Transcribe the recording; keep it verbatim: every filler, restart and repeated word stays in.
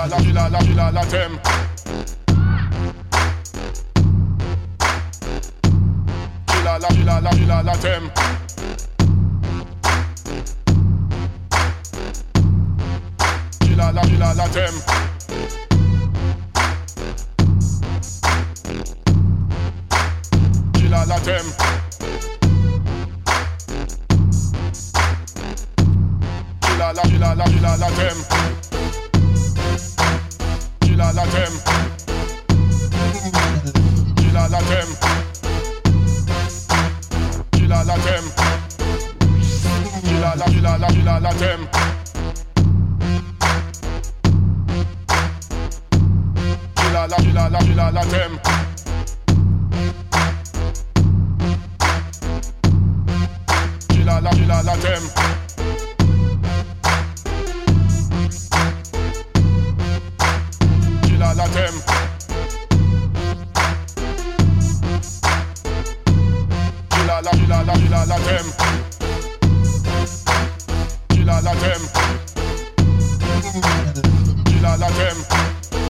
la la la la la tem. La la la la la la tem. La la la la tem. La la tem. La la la la la la tem. La la tem. La la tem. La la tem. La la la la la la tem. La la la la la la tem. La la la la tem. La la tem. La la la la la la tem. La la tem. La la tem.